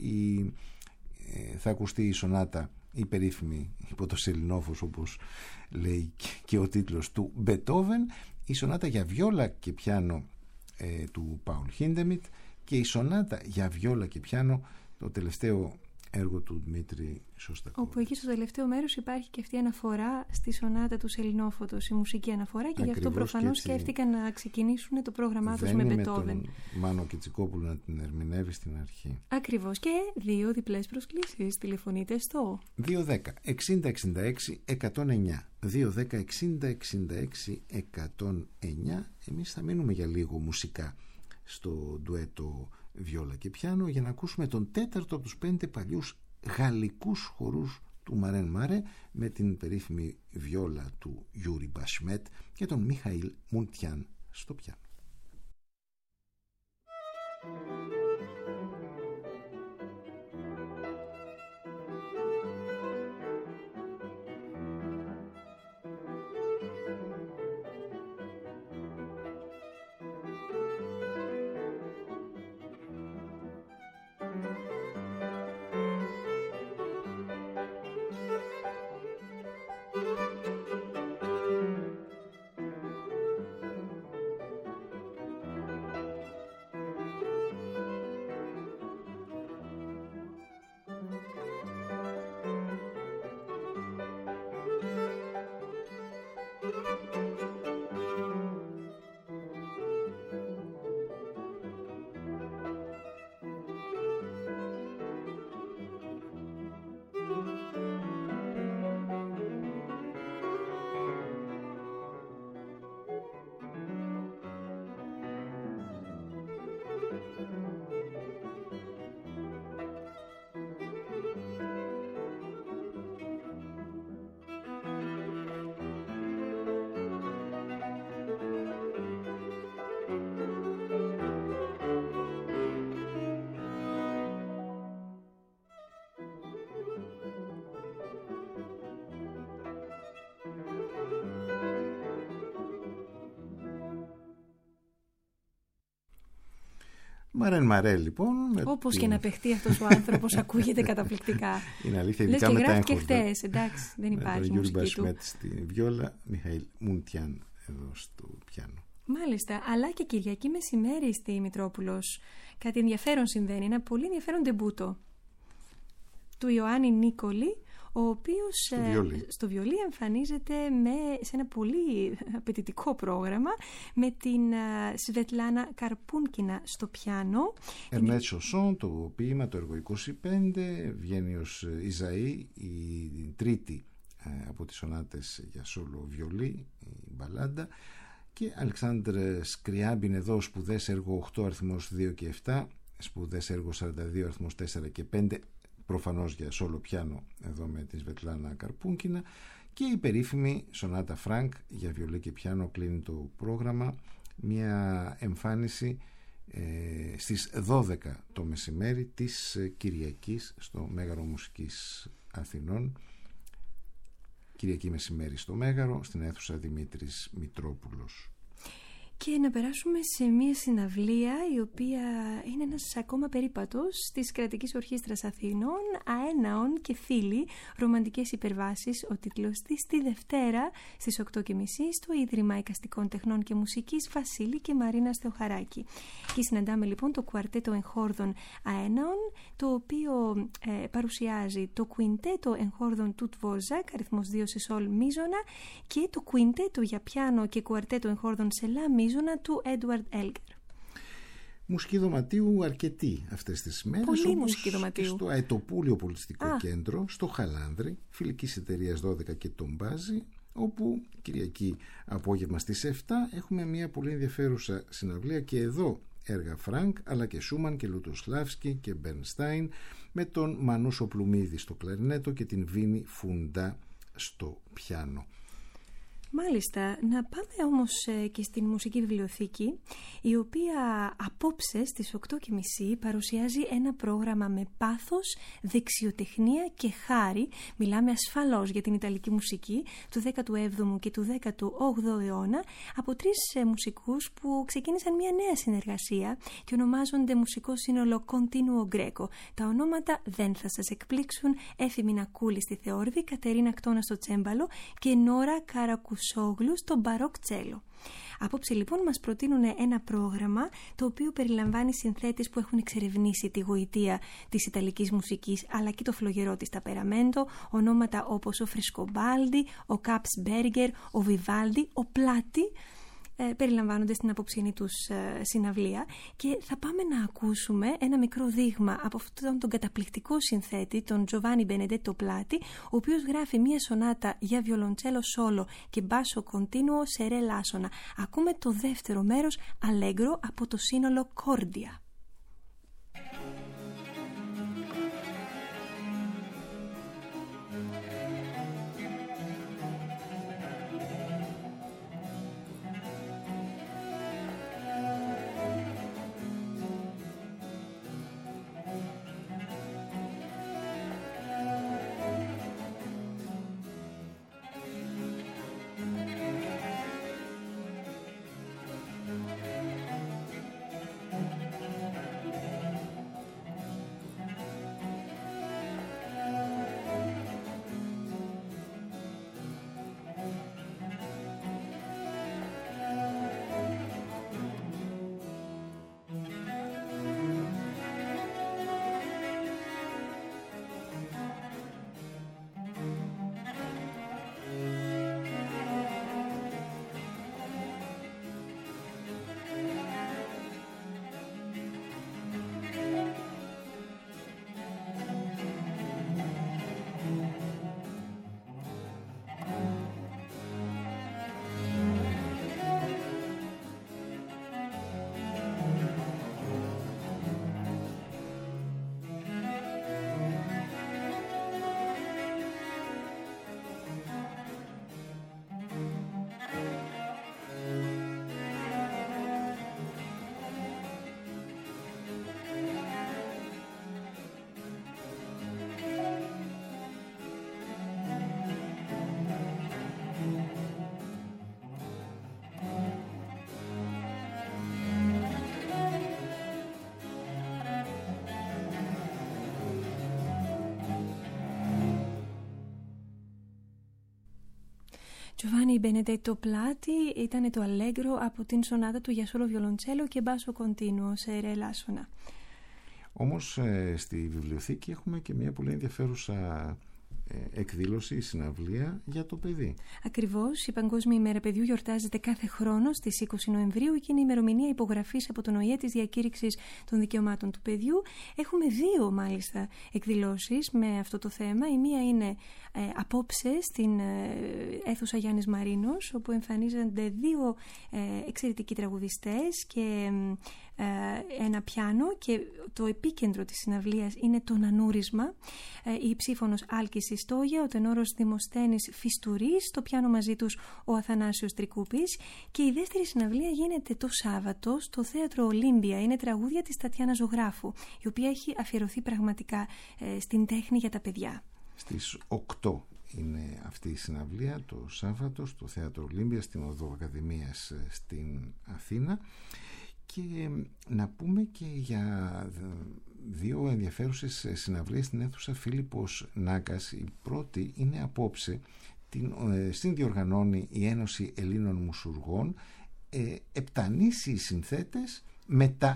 Θα ακουστεί η σονάτα, η περίφημη υπό το Σελινόφος, όπως λέει και ο τίτλος του Μπετόβεν, η σονάτα για βιόλα και πιάνο του Πάουλ Χίντεμιτ και η σονάτα για βιόλα και πιάνο, το τελευταίο έργο του Δημήτρη Σωστακόβιτς. Όπου εκεί στο τελευταίο μέρος υπάρχει και αυτή η αναφορά στη σονάτα του Σελινόφωτος, η μουσική αναφορά, και γι' αυτό προφανώς σκέφτηκαν να ξεκινήσουν το πρόγραμμά τους με Μπετόβεν. Με τον Μάνο Κιτσικόπουλο να την ερμηνεύει στην αρχή. Ακριβώς, και 2 διπλές προσκλήσεις. Τηλεφωνείτε στο 210 60 66 109. 210 60 66 109. Εμείς θα μείνουμε για λίγο μουσικά στο ντουέτο βιόλα και πιάνο για να ακούσουμε τον 4ο από τους 5 παλιούς γαλλικούς χορούς του Μαρέν Μάρε, με την περίφημη βιόλα του Γιούρι Μπασμέτ και τον Μιχαήλ Μουντιάν στο πιάνο. Μαρέν Μαρέ, λοιπόν. Όπως και να παιχτεί αυτός ο άνθρωπος, ακούγεται καταπληκτικά. Είναι αλήθεια, λες ειδικά και μετά γράφει και χτες, εντάξει, δεν υπάρχει τον μουσική Γιούρι του. Μπασμέτ στη βιόλα, Μιχαήλ Μουντιάν εδώ στο πιάνο. Μάλιστα, αλλά και Κυριακή μεσημέρι στη Μητρόπουλος κάτι ενδιαφέρον συμβαίνει, ένα πολύ ενδιαφέρον ντεμπούτο του Ιωάννη Νίκολη, ο οποίος στο βιολί εμφανίζεται σε ένα πολύ απαιτητικό πρόγραμμα με την Σβετλάνα Καρπούνκινα στο πιάνο. Ερνέτ Σοσόν, το ποίημα, το έργο 25, βγαίνει ως Ιζαή, η τρίτη από τις σονάτες για σόλο βιολί, η μπαλάντα, και Αλεξάνδρ Σκριάμπιν εδώ, σπουδές έργο 8 αριθμός 2 και 7, σπουδές έργο 42 αριθμός 4 και 5, προφανώς για σόλο πιάνο εδώ με τη Σβετλάνα Καρπούνκινα, και η περίφημη σονάτα Φρανκ για βιολί και πιάνο κλείνει το πρόγραμμα, μια εμφάνιση στις 12 το μεσημέρι της Κυριακής στο Μέγαρο Μουσικής Αθηνών. Κυριακή μεσημέρι στο Μέγαρο, στην αίθουσα Δημήτρης Μητρόπουλος. Και να περάσουμε σε μια συναυλία η οποία είναι ένας ακόμα περίπατος της Κρατικής Ορχήστρας Αθηνών, Αέναων και Φίλοι, ρομαντικές υπερβάσεις, ο τίτλος της, τη Δευτέρα στις 8.30 στο Ίδρυμα Εικαστικών Τεχνών και Μουσικής Βασίλη και Μαρίνα Θεοχαράκη. Και συναντάμε λοιπόν το κουαρτέτο εγχόρδων Αέναων, το οποίο παρουσιάζει το κουιντέτο εγχόρδων του Τβόζακ, αριθμός 2 σε σολ μίζωνα, και το κουιντέτο για πιάνο και κουαρτέτο εγχόρδων σε λα μίζωνα του Έντουαρντ Έλγκερ. Μουσική δωματίου αρκετή αυτές τις μέρες. Πολύ μουσική δωματίου. Στο Αετοπούλιο Πολιτιστικό Κέντρο, στο Χαλάνδρη, φιλικής εταιρείας 12 και τον Μπάζι, όπου Κυριακή απόγευμα στις 7 έχουμε μια πολύ ενδιαφέρουσα συναυλία και εδώ έργα Φρανκ αλλά και Σούμαν και Λουτοσλάβσκι και Μπερνστάιν, με τον Μανούσο Πλουμίδη στο κλαρινέτο και την Βίνη Φουντά στο πιάνο. Μάλιστα, να πάμε όμως και στην μουσική βιβλιοθήκη, η οποία απόψε στις 8.30 παρουσιάζει ένα πρόγραμμα με πάθος, δεξιοτεχνία και χάρη. Μιλάμε ασφαλώς για την Ιταλική μουσική του 17ου και του 18ου αιώνα, από τρεις μουσικούς που ξεκίνησαν μια νέα συνεργασία και ονομάζονται Μουσικό Σύνολο Continuo Greco. Τα ονόματα δεν θα σας εκπλήξουν: Έφη Μινακούλη στη θεόρδη, Κατερίνα Κτώνα στο τσέμπαλο και Νόρα Καρακουσόγλου στο μπαρόκ τσέλο. Απόψε λοιπόν μας προτείνουν ένα πρόγραμμα το οποίο περιλαμβάνει συνθέτες που έχουν εξερευνήσει τη γοητεία της Ιταλικής μουσικής αλλά και το φλογερό της ταπεραμέντο, ονόματα όπως ο Φρεσκομπάλντι, ο Κάπς Μπέργκερ, ο Βιβάλντι, ο Πλάτι, περιλαμβάνονται στην απόψινή τους συναυλία, και θα πάμε να ακούσουμε ένα μικρό δείγμα από αυτόν τον καταπληκτικό συνθέτη, τον Τζοβάνι Μπενεντέτο Πλάτι, ο οποίος γράφει μια σονάτα για βιολοντσέλο σόλο και μπάσο κοντίνουο σε ρε λάσονα. Ακούμε το δεύτερο μέρος, Αλέγκρο, από το σύνολο Κόρντια. Τζοβάνι Μπενεντέτο Πλάτι ήταν το Αλέγκρο από την σονάτα του για σόλο βιολοντσέλο και μπάσο κοντίνουο σε ρε λάσονα. Όμως στη βιβλιοθήκη έχουμε και μια πολύ ενδιαφέρουσα εκδήλωση, συναυλία για το παιδί. Ακριβώς, η Παγκόσμια ημέρα παιδιού γιορτάζεται κάθε χρόνο στις 20 Νοεμβρίου και είναι η ημερομηνία υπογραφής από τον ΟΗΕ της διακήρυξης των δικαιωμάτων του παιδιού. Έχουμε δύο μάλιστα εκδηλώσεις με αυτό το θέμα. Η μία είναι απόψε στην αίθουσα Γιάννης Μαρίνος, όπου εμφανίζονται δύο εξαιρετικοί τραγουδιστές και ένα πιάνο, και το επίκεντρο της συναυλίας είναι το νανούρισμα. Η ψήφωνος Άλκης Ιστόγια, ο τενόρος Δημοσθένης Φιστουρής, στο πιάνο μαζί τους ο Αθανάσιος Τρικούπης, και η δεύτερη συναυλία γίνεται το Σάββατο στο Θέατρο Ολύμπια. Είναι τραγούδια της Τατιάνα Ζωγράφου, η οποία έχει αφιερωθεί πραγματικά στην τέχνη για τα παιδιά. Στις 8 είναι αυτή η συναυλία το Σάββατο στο Θέατρο Ολύμπια στην Οδό Ακαδημίας στην Αθήνα. Και να πούμε και για δύο ενδιαφέρουσες συναυλίες στην αίθουσα Φίλιππος Νάκας. Η πρώτη είναι απόψε, στην διοργανώνει η Ένωση Ελλήνων Μουσουργών, επτανήσιοι συνθέτες με τα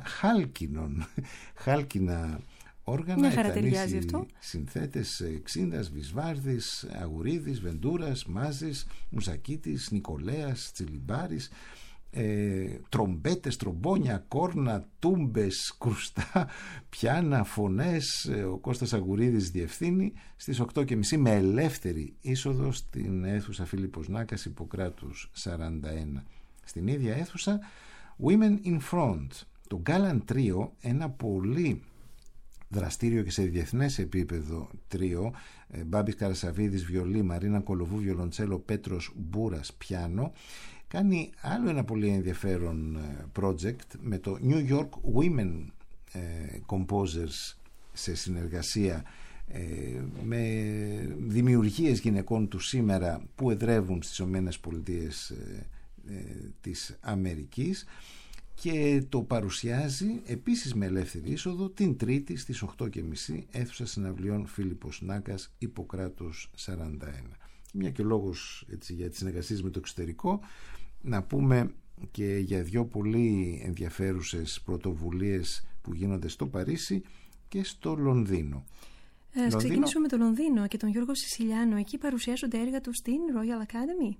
χάλκινα όργανα, επτανήσιοι συνθέτες Ξίνδας, Βυσβάρδης, Αγουρίδης, Βεντούρας, Μάζης, Μουζακίτης, Νικολέας, Τσιλιμπάρης, τρομπέτες, τρομπόνια, κόρνα, τούμπες, κρουστά, πιάνα, φωνές. Ο Κώστας Αγουρίδης διευθύνει στις 8.30 με ελεύθερη είσοδο στην αίθουσα Φίλιππος Νάκας, Ιπποκράτους 41. Στην ίδια αίθουσα Women in Front, το Gallant Trio, ένα πολύ δραστήριο και σε διεθνές επίπεδο τρίο, Μπάμπης Καρασαβίδης βιολί, Μαρίνα Κολοβού βιολοντσέλο, Πέτρος Μπούρας πιάνο, κάνει άλλο ένα πολύ ενδιαφέρον project με το New York Women Composers σε συνεργασία με δημιουργίες γυναικών του σήμερα που εδρεύουν στις Ηνωμένες Πολιτείες της Αμερικής, και το παρουσιάζει επίσης με ελεύθερη είσοδο την Τρίτη στις 8.30 αίθουσα συναυλιών Φίλιππος Νάκας, Ιπποκράτους 41. Μια και λόγος έτσι, για τις συνεργασίες με το εξωτερικό, να πούμε και για δύο πολύ ενδιαφέρουσες πρωτοβουλίες που γίνονται στο Παρίσι και στο Λονδίνο. Ας ξεκινήσουμε με το Λονδίνο και τον Γιώργο Σισιλιάνο. Εκεί παρουσιάζονται έργα του στην Royal Academy.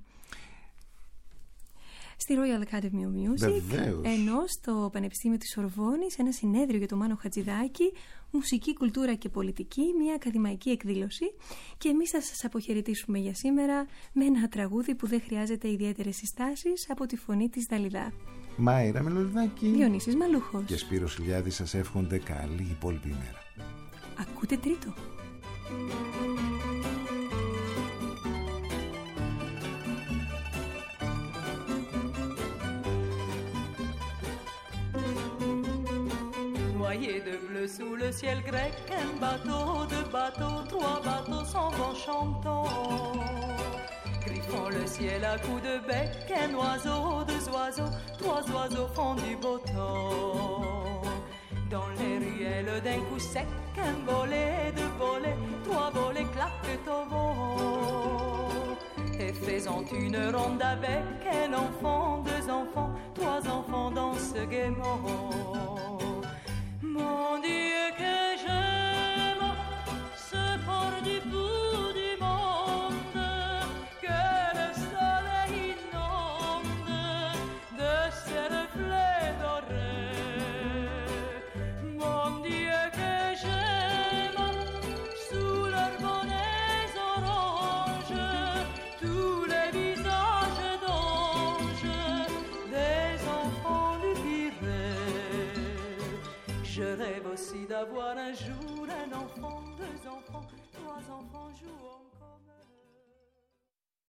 Στη Royal Academy of Music. Βεβαίως. Ενώ στο Πανεπιστήμιο της Σορβόνης ένα συνέδριο για το Μάνο Χατζηδάκη, μουσική, κουλτούρα και πολιτική, μια ακαδημαϊκή εκδήλωση. Και εμείς θα σας αποχαιρετήσουμε για σήμερα με ένα τραγούδι που δεν χρειάζεται ιδιαίτερες συστάσεις, από τη φωνή της Δαλιδά. Μάιρα Μελωδάκη, Διονύσης Μαλούχος και Σπύρος Ηλιάδης σας εύχονται καλή υπόλοιπη ημέρα. Ακούτε Τρίτο. Noyé de bleu sous le ciel grec, un bateau, deux bateaux, trois bateaux s'en vont chantant. Griffant le ciel à coups de bec, un oiseau, deux oiseaux, trois oiseaux font du beau temps. Dans les ruelles d'un coup sec, un volet, deux volets, trois volets claquent au vent. Et faisant une ronde avec un enfant, deux enfants, trois enfants dansent gaiement. Mon Dieu que j'aime ce port du bout du monde, que le soleil inonde de ses reflets dorés. Mon Dieu que j'aime sous leurs bonnets oranges tous les visages d'anges des enfants du Pirée. Je rêve aussi d'avoir un jour un enfant